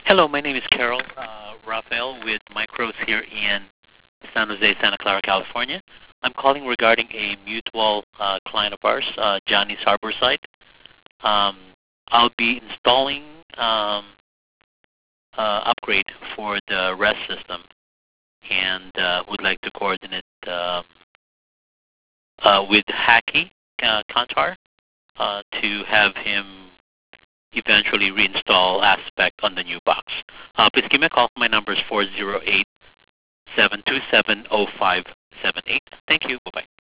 Hello, my name is Carol Raphael with Micros here in San Jose, Santa Clara, California. I'm calling regarding a mutual client of ours, Johnny's Harborside. I'll be installing upgrade for the REST system and would like to coordinate with Hacky Kantar to have him eventually reinstall Aspect on the new box. Please give me a call. My number is 408-727-0578. Thank you. Bye-bye.